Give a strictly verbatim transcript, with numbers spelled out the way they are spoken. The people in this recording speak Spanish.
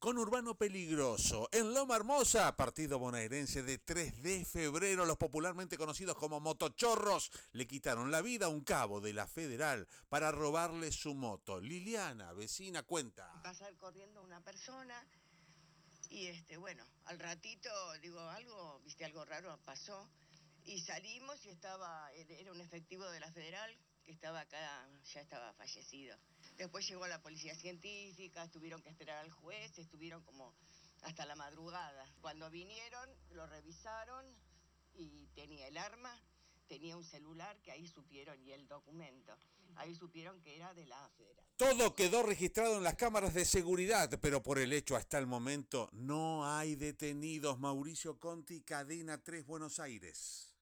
Conurbano peligroso. En Loma Hermosa, partido bonaerense de tres de febrero, los popularmente conocidos como motochorros le quitaron la vida a un cabo de la Federal para robarle su moto. Liliana, vecina, cuenta. Pasar corriendo una persona y este, bueno, al ratito, digo, algo, viste, algo raro pasó y salimos y estaba, era un efectivo de la Federal que estaba acá, ya estaba fallecido. Después llegó la policía científica, tuvieron que esperar al juez, estuvieron como hasta la madrugada. Cuando vinieron, lo revisaron y tenía el arma, tenía un celular que ahí supieron y el documento. Ahí supieron que era de la Federal. Todo quedó registrado en las cámaras de seguridad, pero por el hecho hasta el momento no hay detenidos. Mauricio Conti, Cadena tres, Buenos Aires.